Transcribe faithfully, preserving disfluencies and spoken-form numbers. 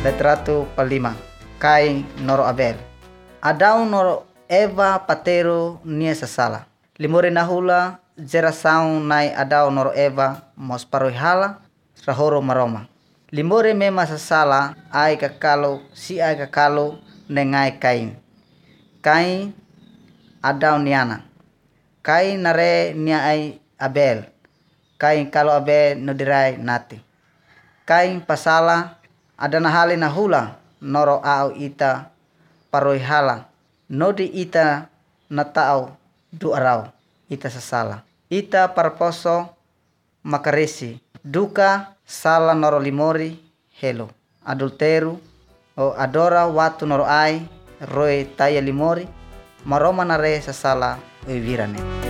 Letratu palima. Kain noro Abel. Adau noro Eva patero nia sasala. Limore nahula jera saung nai adau noro Eva mos paroihala rahoro maroma. Limore mema sasala ai kakalo si ai kakalo nengai Kain. Kain adau niana. Kain nare nia ai Abel. Kain kalau Abel nodirai nati. Kain pasala adana hale nahula noro au ita paroihala. Nodi ita natau duarau ita sasala. Ita parposo makaresi duka sala noro limori helo. Adulteru o adora watu noro ai roe taya limori maroma nare sasala wiwirane.